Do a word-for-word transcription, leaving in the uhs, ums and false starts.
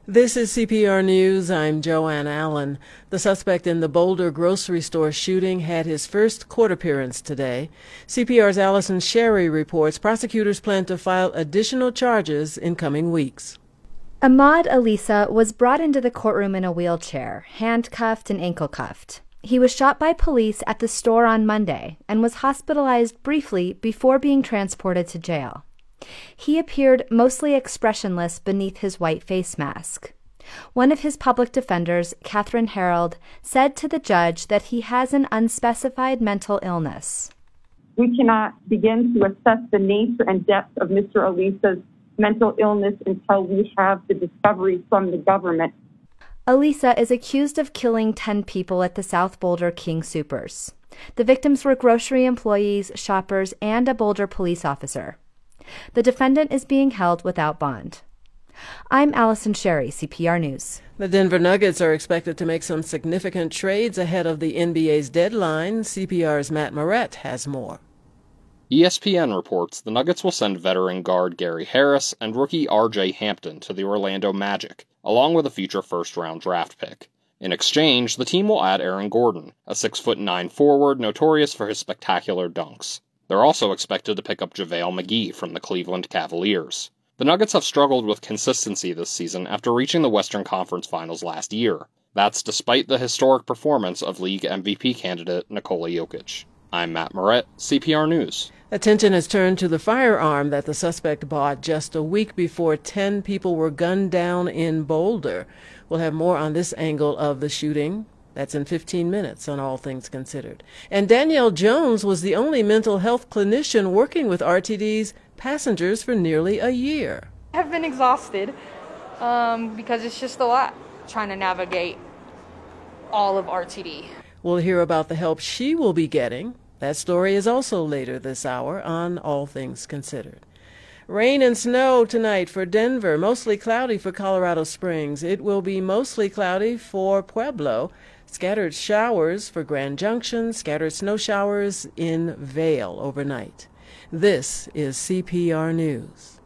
This is C P R News. I'm Joanne Allen. The suspect in the Boulder grocery store shooting had his first court appearance today. C P R's Allison Sherry reports prosecutors plan to file additional charges in coming weeks. Ahmad Alissa was brought into the courtroom in a wheelchair, handcuffed and ankle-cuffed. He was shot by police at the store on Monday and was hospitalized briefly before being transported to jail. He appeared mostly expressionless beneath his white face mask. One of his public defenders, Catherine Harold, said to the judge that he has an unspecified mental illness. We cannot begin to assess the nature and depth of Mister Alissa's mental illness until we have the discovery from the government. Alissa is accused of killing ten people at the South Boulder King Soopers. The victims were grocery employees, shoppers, and a Boulder police officer. The defendant is being held without bond. I'm Allison Sherry, C P R News. The Denver Nuggets are expected to make some significant trades ahead of the N B A's deadline. C P R's Matt Moret has more. E S P N reports the Nuggets will send veteran guard Gary Harris and rookie R J Hampton to the Orlando Magic, along with a future first-round draft pick. In exchange, the team will add Aaron Gordon, a six foot nine forward notorious for his spectacular dunks. They're also expected to pick up JaVale McGee from the Cleveland Cavaliers. The Nuggets have struggled with consistency this season after reaching the Western Conference Finals last year. That's despite the historic performance of league M V P candidate Nikola Jokic. I'm Matt Moret, C P R News. Attention has turned to the firearm that the suspect bought just a week before ten people were gunned down in Boulder. We'll have more on this angle of the shooting. That's in fifteen minutes on All Things Considered. And Danielle Jones was the only mental health clinician working with R T D's passengers for nearly a year. I've been exhausted um, because it's just a lot trying to navigate all of R T D. We'll hear about the help she will be getting. That story is also later this hour on All Things Considered. Rain and snow tonight for Denver, mostly cloudy for Colorado Springs. It will be mostly cloudy for Pueblo. Scattered showers for Grand Junction, scattered snow showers in Vail overnight. This is C P R News.